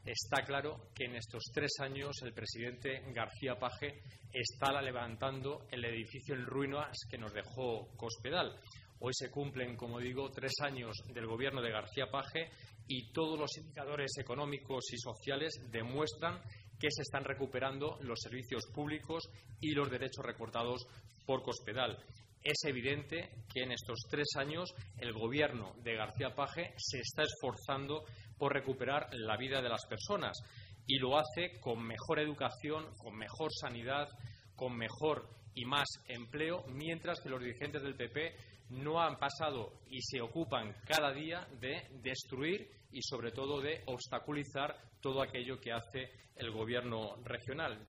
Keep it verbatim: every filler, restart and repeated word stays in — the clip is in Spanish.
Está claro que en estos tres años el presidente García Page está levantando el edificio en ruinas que nos dejó Cospedal. Hoy se cumplen, como digo, tres años del gobierno de García Page y todos los indicadores económicos y sociales demuestran que se están recuperando los servicios públicos y los derechos recortados por Cospedal. Es evidente que en estos tres años el gobierno de García Page se está esforzando por recuperar la vida de las personas y lo hace con mejor educación, con mejor sanidad, con mejor y más empleo, mientras que los dirigentes del P P no han pasado y se ocupan cada día de destruir y sobre todo de obstaculizar todo aquello que hace el gobierno regional.